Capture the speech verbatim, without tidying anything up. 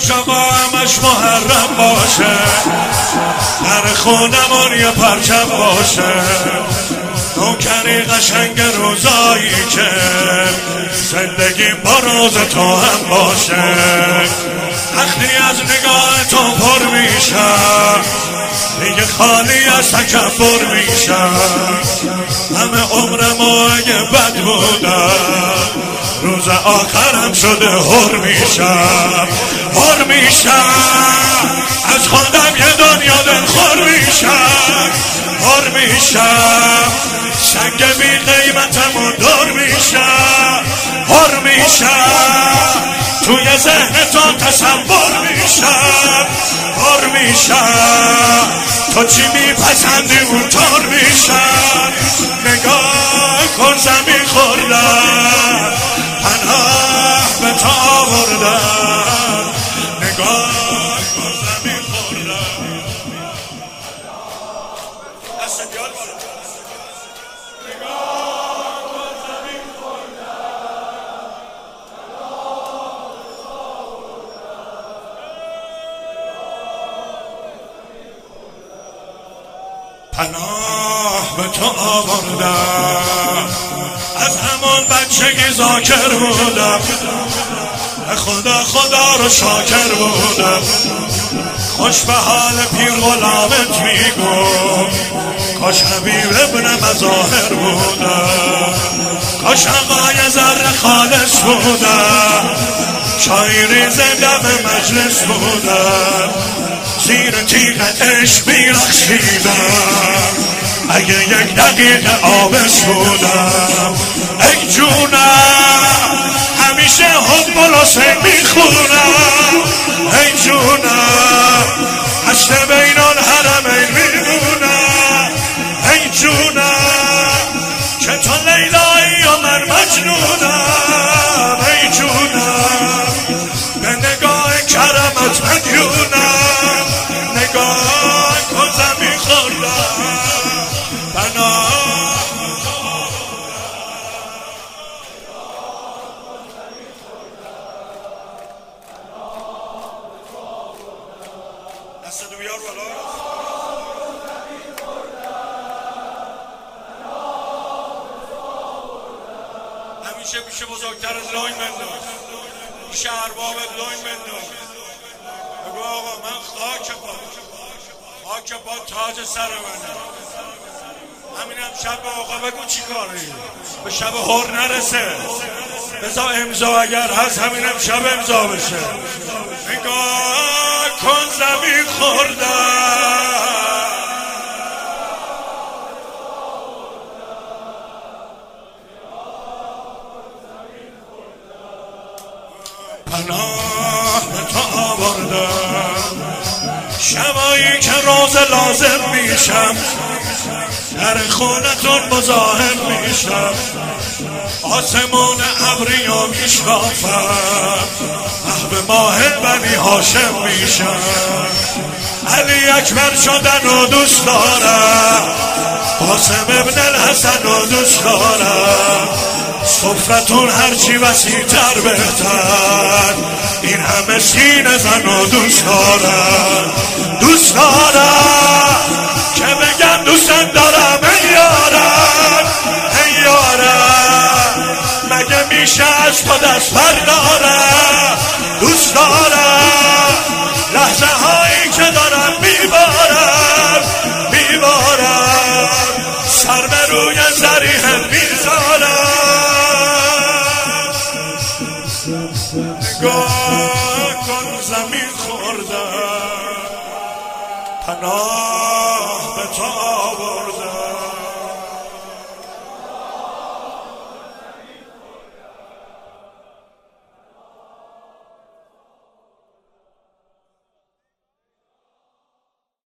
کوچ آقا همش محرم باشه، در خونمون یه پرچم باشه، نوکری قشنگ روزایی که زندگی با روز تو هم باشه. وقتی از نگاه تو پر میشم دیگه خالی از تکبر میشم. همه عمرمو اگه بد بودم روز آخرم شده هر میشم، هر میشم از خودم یه دنیا دلخور میشم، هر میشم سنگ بی قیمتمو دور میشم، هر میشم توی ذهن تو تصور میشم، هر میشم تو چی میپسندی اونطور میشم. نگاه کن زمین خوردم پناه به تو آوردم، نگاه کن زمین خوردم. دست بیار بالا. نگاه کن زمین پناه به تو آوردم. از همون بچگی ذاکر بودم، خدا خدا رو شاکر بودم. خوش به حال پیر غلامت میگم، کاش حبیب ابن مظاهر بودم، کاش آقای ذره خالص بودم، شاعری زنده به مجلس بودم، زیر تیغ عشق میرخشیدم، اگه یک دقیقه آبش بودم. ای جونم همیشه حب الحسین میخونم، ای جونم حشر بین الحرمین میمونم، ای جونم که تو لیلایی و من مجنونم، ای جونم به نگاه کرمت مدیونم. نگاه کن زمین خوردم پناه. دست دو بیار بالا. همیشه پیش بزرگتر از لاین بنداز، پیش ارباب لاین بنداز، بگو آقا من خاک پا خاک پا تاج سر منه. همینم شب به آقا بگو چی کاری به شب هر نرسه، بذار امضا اگر هست همینم شب امضا بشه. نگاه کن زمین خوردم پناه به تو آوردم. شبایی که روز لازم میشم در خونتون مزاحم میشم، آسمون ابری و میشکافم، محو ماه بنی هاشم میشم. علی اکبر شدن و دوست دارم، قاسم ابن الحسن و دوست دارم، سفرتون هرچی وسیع تر بهتر، این همه سینه زن و دوست دارم، دوست دارم که بگم دوستم دارم. ای یارم ای یارم مگه میشه از تو دست بردارم، دوست دارم لحظه هایی که دارم میبارم میبارم سر به روی ذریحه میذارم. نگاه کن زمین خوردم پناه به تو آوردم.